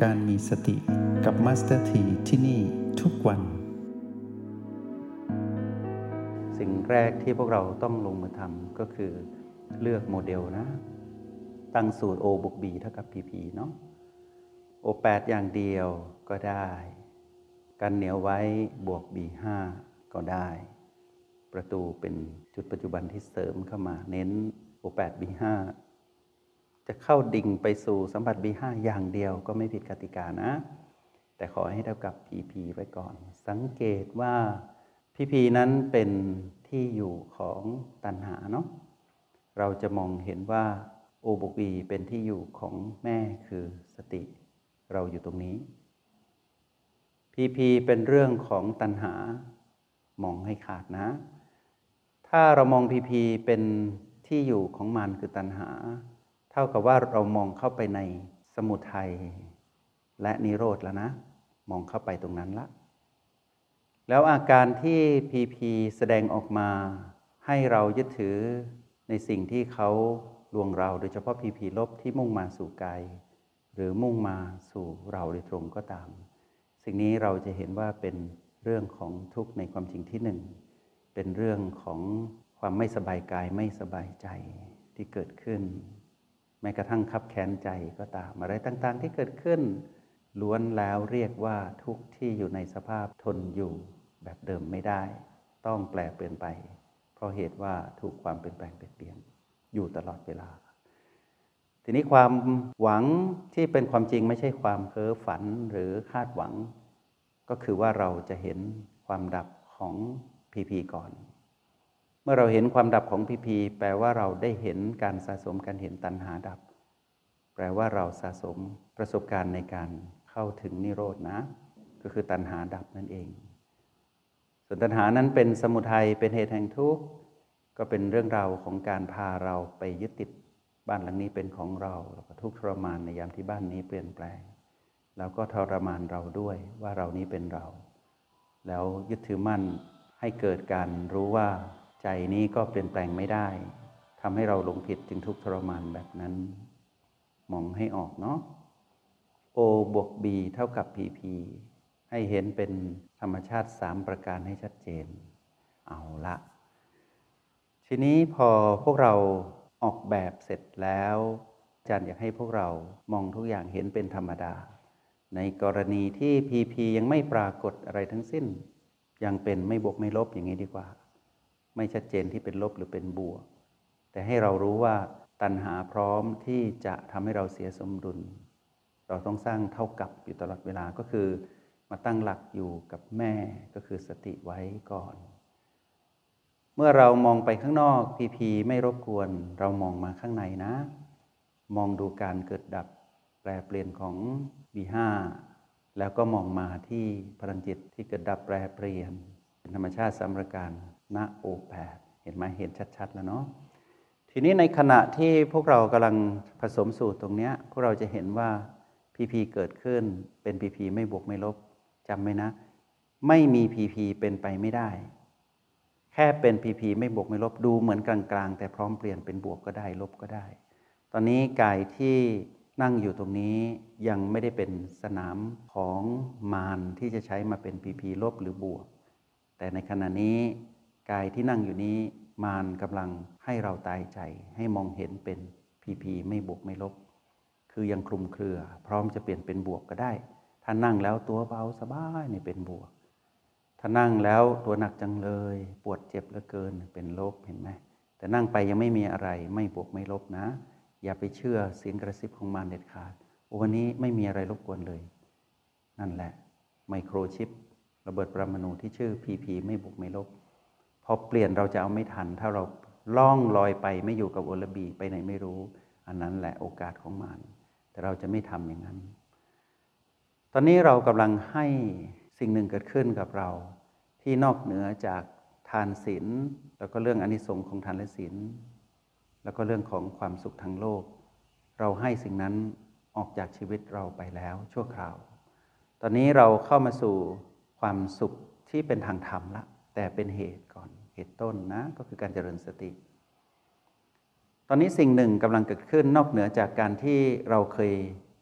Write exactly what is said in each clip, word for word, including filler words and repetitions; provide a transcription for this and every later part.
การมีสติกับมาสเตอร์ทีที่นี่ทุกวันสิ่งแรกที่พวกเราต้องลงมือทำก็คือเลือกโมเดลนะตั้งสูตร O บวก B เท่ากับ พี พี เนาะ โอ แปด อย่างเดียวก็ได้กันเหนียวไว้บวก บี ห้า ก็ได้ประตูเป็นจุดปัจจุบันที่เสริมเข้ามาเน้น โอ แปด บี ห้า จะเข้าดิ่งไปสู่สัมผัส บี ห้า อย่างเดียวก็ไม่ผิดกติกานะแต่ขอให้เท่ากับ พี พี ไว้ก่อนสังเกตว่า พี พี นั้นเป็นที่อยู่ของตัณหาเนาะเราจะมองเห็นว่า O บวก B เป็นที่อยู่ของแม่คือสติเราอยู่ตรงนี้ พี พี เป็นเรื่องของตัณหามองให้ขาดนะถ้าเรามอง พี พี เป็นที่อยู่ของมันคือตัณหาเท่ากับว่าเรามองเข้าไปในสมุทัยและนิโรธแล้วนะมองเข้าไปตรงนั้นละแล้วอาการที่ พี พี แสดงออกมาให้เรายึดถือในสิ่งที่เขาลวงเราโดยเฉพาะ พี พี ลบที่มุ่งมาสู่กายหรือมุ่งมาสู่เราโดยตรงก็ตามสิ่งนี้เราจะเห็นว่าเป็นเรื่องของทุกข์ในความจริงที่หนึ่งเป็นเรื่องของความไม่สบายกายไม่สบายใจที่เกิดขึ้นแม้กระทั่งคับแค้นใจก็ตามอะไรต่างๆที่เกิดขึ้นล้วนแล้วเรียกว่าทุกข์ที่อยู่ในสภาพทนอยู่แบบเดิมไม่ได้ต้องแปลเปลี่ยนไปเพราะเหตุว่าถูกความเปลี่ยนแปลงเปลี่ยนอยู่ตลอดเวลาทีนี้ความหวังที่เป็นความจริงไม่ใช่ความเพ้อฝันหรือคาดหวังก็คือว่าเราจะเห็นความดับของ พี พี ก่อนเมื่อเราเห็นความดับของ พี พี แปลว่าเราได้เห็นการสะสมการเห็นตัณหาดับแปลว่าเราสะสมประสบการณ์ในการเข้าถึงนิโรธนะก็คือตัณหาดับนั่นเองส่วนตัณหานั้นเป็นสมุทัยเป็นเหตุแห่งทุกข์ก็เป็นเรื่องราวของการพาเราไปยึดติดบ้านหลังนี้เป็นของเราแล้วก็ทุกข์ทรมานในยามที่บ้านนี้เปลี่ยนแปลงแล้วก็ทรมานเราด้วยว่าเรานี้เป็นเราแล้วยึดถือมั่นให้เกิดการรู้ว่าใจนี้ก็เปลี่ยนแปลงไม่ได้ทำให้เราหลงผิดจึงทุกข์ทรมานแบบนั้นมองให้ออกเนาะ O บวก B เท่ากับ พี พี ให้เห็นเป็นธรรมชาติสามประการให้ชัดเจนเอาละทีนี้พอพวกเราออกแบบเสร็จแล้วอาจารย์อยากให้พวกเรามองทุกอย่างเห็นเป็นธรรมดาในกรณีที่ พี พี ยังไม่ปรากฏอะไรทั้งสิ้นยังเป็นไม่บวกไม่ลบอย่างนี้ดีกว่าไม่ชัดเจนที่เป็นลบหรือเป็นบวกแต่ให้เรารู้ว่าตัณหาพร้อมที่จะทำให้เราเสียสมดุลเราต้องสร้างเท่ากับอยู่ตลอดเวลาก็คือมาตั้งหลักอยู่กับแม่ก็คือสติไว้ก่อนเมื่อเรามองไปข้างนอก พี พี ไม่รบกวนเรามองมาข้างในนะมองดูการเกิดดับแปรเปลี่ยนของ บี ห้า แล้วก็มองมาที่พลังจิตที่เกิดดับแปรเปลี่ยนเป็นธรรมชาติสามประการณ โอ แปด เห็นไหมเห็นชัดๆแล้วเนาะทีนี้ในขณะที่พวกเรากำลังผสมสูตรตรงนี้พวกเราจะเห็นว่า พี พี เกิดขึ้นเป็น พี พี ไม่บวกไม่ลบจำไว้นะไม่มี พี พี เป็นไปไม่ได้แค่เป็น พี พี ไม่บวกไม่ลบดูเหมือนกลางๆแต่พร้อมเปลี่ยนเป็นบวกก็ได้ลบก็ได้ตอนนี้กายที่นั่งอยู่ตรงนี้ยังไม่ได้เป็นสนามของมารที่จะใช้มาเป็น พี พี ลบหรือบวกแต่ในขณะนี้กายที่นั่งอยู่นี้มารกำลังให้เราตายใจให้มองเห็นเป็น พี พี ไม่บวกไม่ลบคือยังคลุมเครือพร้อมจะเปลี่ยนเป็นบวกก็ได้ถ้านั่งแล้วตัวเบาสบายนี่เป็นบวกถ้านั่งแล้วตัวหนักจังเลยปวดเจ็บเหลือเกินเป็นลบเห็นไหมแต่นั่งไปยังไม่มีอะไรไม่บวกไม่ลบนะอย่าไปเชื่อเสียงกระซิบของมารเด็ดขาดวันนี้ไม่มีอะไรรบกวนเลยนั่นแหละไมโครชิประเบิดปรมาณูที่ชื่อ พี พี ไม่บวกไม่ลบพอเปลี่ยนเราจะเอาไม่ทันถ้าเราล่องลอยไปไม่อยู่กับโอลบีไปไหนไม่รู้อันนั้นแหละโอกาสของมารแต่เราจะไม่ทำอย่างนั้นตอนนี้เรากำลังให้สิ่งหนึ่งเกิดขึ้นกับเราที่นอกเหนือจากทานศีลแล้วก็เรื่องอานิสงส์ของทานและศีลแล้วก็เรื่องของความสุขทางโลกเราให้สิ่งนั้นออกจากชีวิตเราไปแล้วชั่วคราวตอนนี้เราเข้ามาสู่ความสุขที่เป็นทางธรรมละแต่เป็นเหตุก่อนเหตุต้นนะก็คือการเจริญสติตอนนี้สิ่งหนึ่งกำลังเกิดขึ้นนอกเหนือจากการที่เราเคย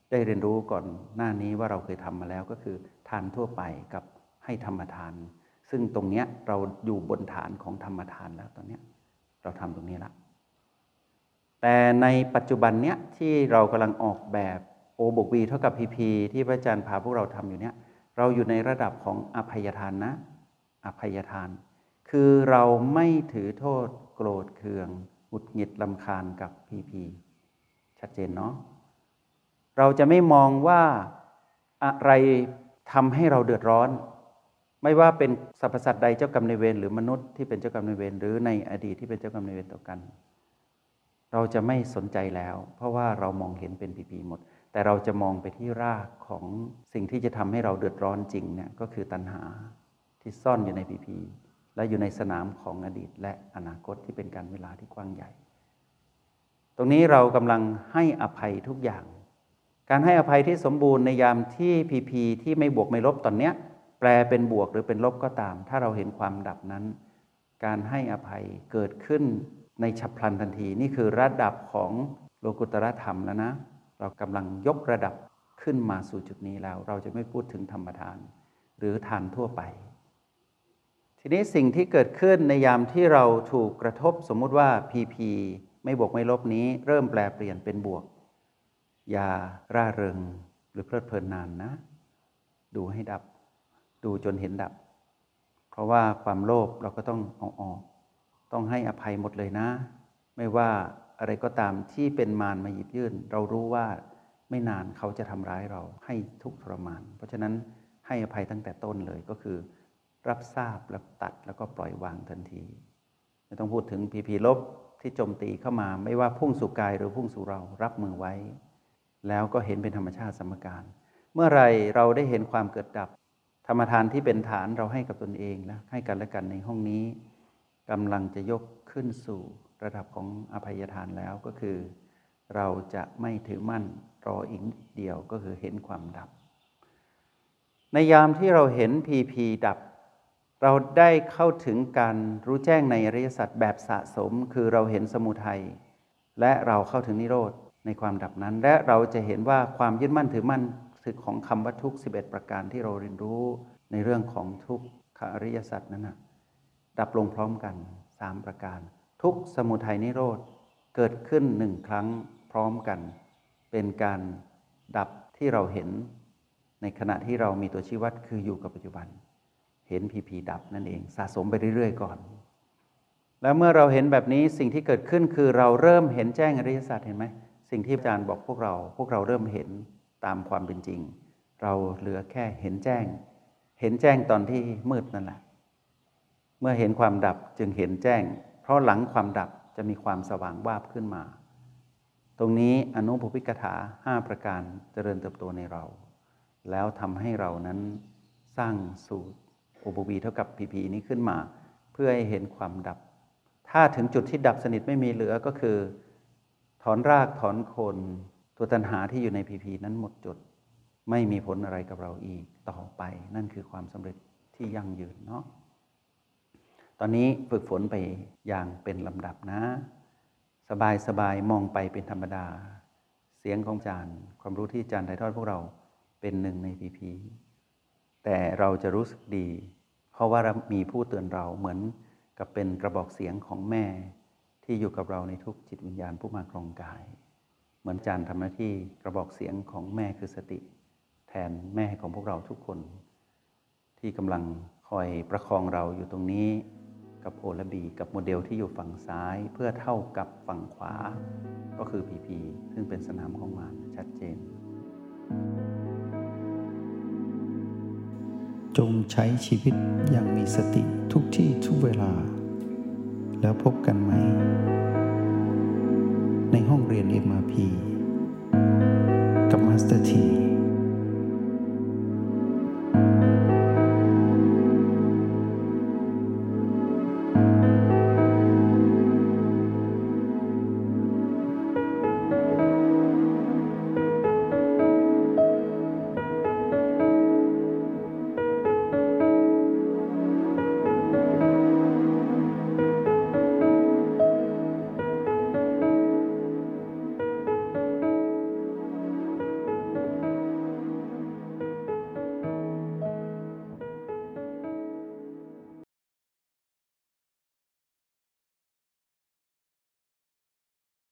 ได้เรียนรู้ก่อนหน้านี้ว่าเราเคยทำมาแล้วก็คือทานทั่วไปกับให้ธรรมทานซึ่งตรงเนี้ยเราอยู่บนฐานของธรรมทานแล้วตอนเนี้ยเราทำตรงนี้ละแต่ในปัจจุบันเนี้ยที่เรากำลังออกแบบ O บวก V เท่ากับ พี พี ที่พระอาจารย์พาพวกเราทำอยู่เนี้ยเราอยู่ในระดับของอภัยทานนะอภัยทานคือเราไม่ถือโทษโกรธเคืองหงุดหงิดรำคาญกับ พี พี ชัดเจนเนาะเราจะไม่มองว่าอะไรทำให้เราเดือดร้อนไม่ว่าเป็นสรรพสัตว์ใดเจ้ากรรมนายเวรหรือมนุษย์ที่เป็นเจ้ากรรมนายเวรหรือในอดีตที่เป็นเจ้ากรรมนายเวรต่อกันเราจะไม่สนใจแล้วเพราะว่าเรามองเห็นเป็น พี พี หมดแต่เราจะมองไปที่รากของสิ่งที่จะทำให้เราเดือดร้อนจริงเนี่ยก็คือตัณหาที่ซ่อนอยู่ใน พี พี และอยู่ในสนามของอดีตและอนาคตที่เป็นการเวลาที่กว้างใหญ่ตรงนี้เรากำลังให้อภัยทุกอย่างการให้อภัยที่สมบูรณ์ในยามที่ พี พี ที่ไม่บวกไม่ลบตอนเนี้ยแปลเป็นบวกหรือเป็นลบก็ตามถ้าเราเห็นความดับนั้นการให้อภัยเกิดขึ้นในฉับพลันทันทีนี่คือระดับของโลกุตตรธรรมแล้วนะเรากำลังยกระดับขึ้นมาสู่จุดนี้แล้วเราจะไม่พูดถึงธรรมทานหรือทานทั่วไปทีนี้สิ่งที่เกิดขึ้นในยามที่เราถูกกระทบสมมุติว่า พี พี ไม่บวกไม่ลบนี้เริ่มแปลเปลี่ยนเป็นบวกอย่าร่าเริงหรือเพลิดเพลินนานนะดูให้ดับดูจนเห็นดับเพราะว่าความโลภเราก็ต้องเอาออกต้องให้อภัยหมดเลยนะไม่ว่าอะไรก็ตามที่เป็นมารมาหยิบยื่นเรารู้ว่าไม่นานเขาจะทำร้ายเราให้ทุกข์ทรมานเพราะฉะนั้นให้อภัยตั้งแต่ต้นเลยก็คือรับทราบแล้วตัดแล้วก็ปล่อยวางทันทีไม่ต้องพูดถึง พี พี ลบที่โจมตีเข้ามาไม่ว่าพุ่งสู่กายหรือพุ่งสู่เรารับมือไว้แล้วก็เห็นเป็นธรรมชาติสมการเมื่อไรเราได้เห็นความเกิดดับธรรมทานที่เป็นฐานเราให้กับตนเองและให้กันและกันในห้องนี้กำลังจะยกขึ้นสู่ระดับของอภัยทานแล้วก็คือเราจะไม่ถือมั่นรออีกนิดเดียวก็คือเห็นความดับในยามที่เราเห็น พี พี ดับเราได้เข้าถึงการรู้แจ้งในอริยสัจแบบสะสมคือเราเห็นสมุทัยและเราเข้าถึงนิโรธในความดับนั้นและเราจะเห็นว่าความยึดมั่นถือมั่นคือของคำว่าทุกข์สิบเอ็ดประการที่เราเรียนรู้ในเรื่องของทุกขอริยสัจนั้นนะดับลงพร้อมกันสามประการทุกข์สมุทัยนิโรธเกิดขึ้นหนึ่งครั้งพร้อมกันเป็นการดับที่เราเห็นในขณะที่เรามีตัวชี้วัดคืออยู่กับปัจจุบันเห็น พี พี ดับนั่นเองสะสมไปเรื่อยๆก่อนแล้วเมื่อเราเห็นแบบนี้สิ่งที่เกิดขึ้นคือเราเริ่มเห็นแจ้งอริยสัจเห็นไหมสิ่งที่อาจารย์บอกพวกเราพวกเราเริ่มเห็นตามความเป็นจริงเราเหลือแค่เห็นแจ้งเห็นแจ้งตอนที่มืดนั่นแหละเมื่อเห็นความดับจึงเห็นแจ้งเพราะหลังความดับจะมีความสว่างวาบขึ้นมาตรงนี้อนุภูพิกถาห้าประการเจริญเติบโตในเราแล้วทำให้เรานั้นสร้างสูตรโอ บวก วี เท่ากับ พี พี นี้ขึ้นมาเพื่อให้เห็นความดับถ้าถึงจุดที่ดับสนิทไม่มีเหลือก็คือถอนรากถอนโคนตัวตัณหาที่อยู่ใน พี พี นั้นหมดจุดไม่มีผลอะไรกับเราอีกต่อไปนั่นคือความสำเร็จที่ยั่งยืนเนาะตอนนี้ฝึกฝนไปอย่างเป็นลำดับนะสบายสบายมองไปเป็นธรรมดาเสียงของอาจารย์ความรู้ที่อาจารย์ถ่ายทอดพวกเราเป็นหนึ่งใน พี พี แต่เราจะรู้สึกดีเพราะว่ามีผู้เตือนเราเหมือนกับเป็นกระบอกเสียงของแม่ที่อยู่กับเราในทุกจิตวิญญาณผู้มาครองกายเหมือนอาจารย์ทำหน้าที่กระบอกเสียงของแม่คือสติแทนแม่ของพวกเราทุกคนที่กำลังคอยประคองเราอยู่ตรงนี้กับโอและบีกับโมเดลที่อยู่ฝั่งซ้ายเพื่อเท่ากับฝั่งขวาก็คือ พี พี ซึ่งเป็นสนามของมารชัดเจนจงใช้ชีวิตอย่างมีสติทุกที่ทุกเวลาแล้วพบกันไหมในห้องเรียน เอ็ม อาร์ พี กับมาสเตอร์ที